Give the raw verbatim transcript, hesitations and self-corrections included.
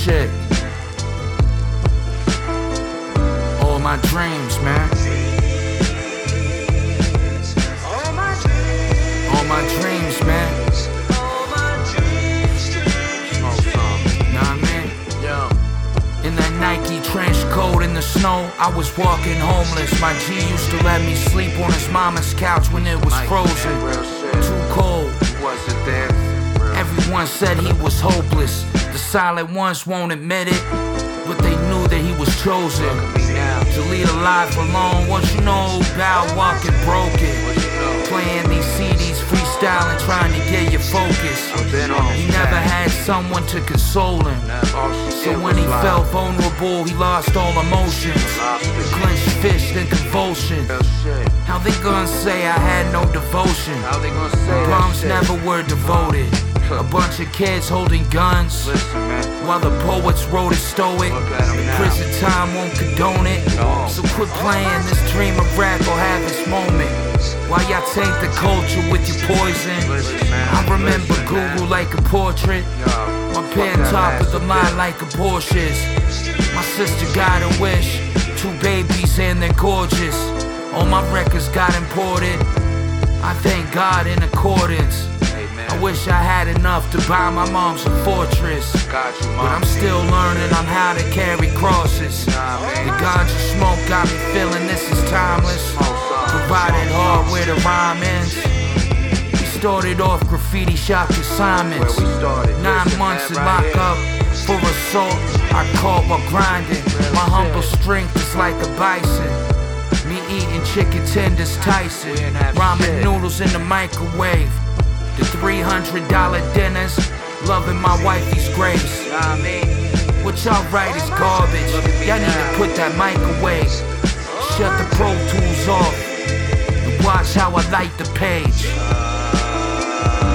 shit. All my dreams, man. All my dreams, all my dreams, man. All my dreams, dreams, Smoke some. Know what I mean? Yeah. In that Nike trench coat in the snow, I was walking homeless. My G used to let me sleep on his mama's couch when it was frozen. Too cold. Wasn't there. Everyone said he was hopeless. The silent ones won't admit it, but they knew that he was chosen to lead a life alone. What you know about walking broken? Playing these C Ds, freestyling, trying to get your focus. He never had someone to console him, so when he felt vulnerable, he lost all emotions. Clenched fist and convulsion. How they gonna say I had no devotion? Bums never were devoted. A bunch of kids holding guns, while the poets wrote it stoic. Prison time won't condone it, so quit playing. This dream of rap will have its moment. While y'all taint the culture with your poison, I remember Google like a portrait. My pen top of the line like a Porsche's. My sister got a wish, two babies and they're gorgeous. All my records got imported, I thank God in accordance. I wish I had enough to buy my mom's a fortress, but I'm still learning on how to carry crosses. The ganja smoke got me feeling this is timeless, provided hard where the rhyme ends. We started off graffiti shop assignments, nine months in lockup for assault I caught while grinding. My humble strength is like a bison, me eating chicken tenders Tyson, ramen noodles in the microwave, the three hundred dollar dinners, loving my wifey's grace. What y'all write is garbage, y'all need to put that mic away. Shut the Pro Tools off and watch how I light the page.